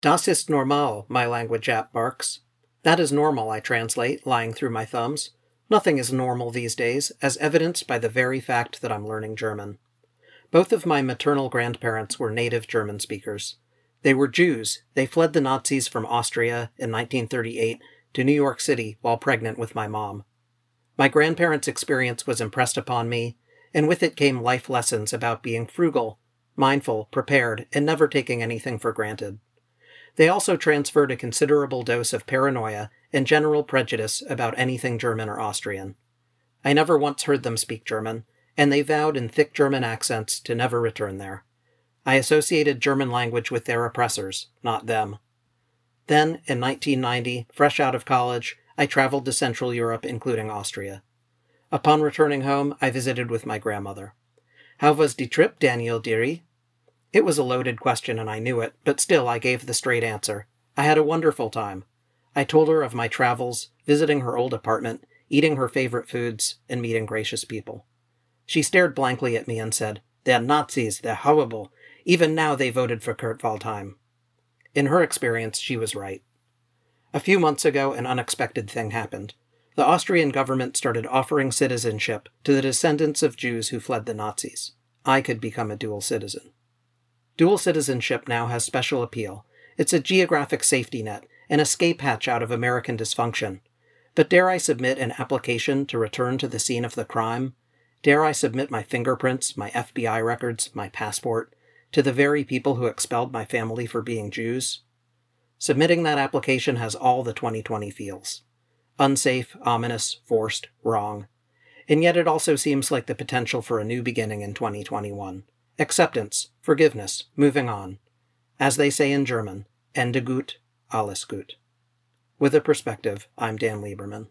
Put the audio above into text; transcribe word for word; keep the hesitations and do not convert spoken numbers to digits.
Das ist normal, my language app barks. That is normal, I translate, lying through my thumbs. Nothing is normal these days, as evidenced by the very fact that I'm learning German. Both of my maternal grandparents were native German speakers. They were Jews. They fled the Nazis from Austria in nineteen thirty-eight to New York City while pregnant with my mom. My grandparents' experience was impressed upon me, and with it came life lessons about being frugal, mindful, prepared, and never taking anything for granted. They also transferred a considerable dose of paranoia and general prejudice about anything German or Austrian. I never once heard them speak German, and they vowed in thick German accents to never return there. I associated German language with their oppressors, not them. Then, in nineteen ninety, fresh out of college, I traveled to Central Europe, including Austria. Upon returning home, I visited with my grandmother. "How was die trip, Daniel, dearie?" It was a loaded question and I knew it, but still I gave the straight answer. I had a wonderful time. I told her of my travels, visiting her old apartment, eating her favorite foods, and meeting gracious people. She stared blankly at me and said, "They're Nazis, they're horrible. Even now they voted for Kurt Waldheim." In her experience, she was right. A few months ago, an unexpected thing happened. The Austrian government started offering citizenship to the descendants of Jews who fled the Nazis. I could become a dual citizen. Dual citizenship now has special appeal. It's a geographic safety net, an escape hatch out of American dysfunction. But dare I submit an application to return to the scene of the crime? Dare I submit my fingerprints, my F B I records, my passport, to the very people who expelled my family for being Jews? Submitting that application has all the twenty twenty feels. Unsafe, ominous, forced, wrong. And yet it also seems like the potential for a new beginning in twenty twenty-one. Acceptance, forgiveness, moving on. As they say in German, Ende gut, alles gut. With a perspective, I'm Dan Lieberman.